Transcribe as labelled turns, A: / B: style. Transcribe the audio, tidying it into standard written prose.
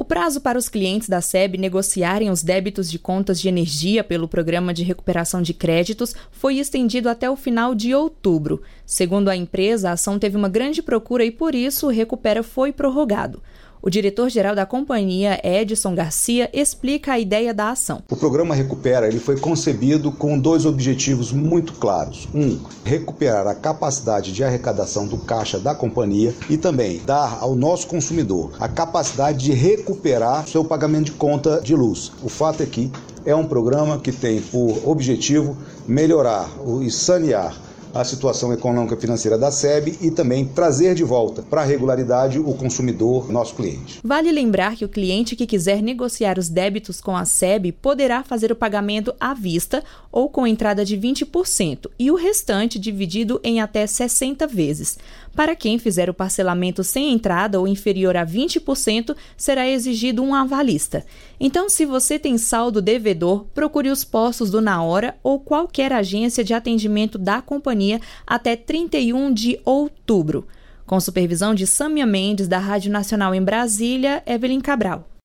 A: O prazo para os clientes da SEB negociarem os débitos de contas de energia pelo Programa de Recuperação de Créditos foi estendido até o final de outubro. Segundo a empresa, a ação teve uma grande procura e, por isso, o Recupera foi prorrogado. O diretor-geral da companhia, Edson Garcia, explica a ideia da ação.
B: O programa Recupera ele foi concebido com dois objetivos muito claros. Recuperar a capacidade de arrecadação do caixa da companhia e também dar ao nosso consumidor a capacidade de recuperar seu pagamento de conta de luz. O fato é que é um programa que tem por objetivo melhorar e sanear a situação econômica e financeira da SEB e também trazer de volta para a regularidade o consumidor, nosso cliente.
A: Vale lembrar que o cliente que quiser negociar os débitos com a SEB poderá fazer o pagamento à vista ou com entrada de 20% e o restante dividido em até 60 vezes. Para quem fizer o parcelamento sem entrada ou inferior a 20%, será exigido um avalista. Então, se você tem saldo devedor, procure os postos do Na Hora ou qualquer agência de atendimento da companhia até 31 de outubro. Com supervisão de Sâmia Mendes, da Rádio Nacional em Brasília, Evelyn Cabral.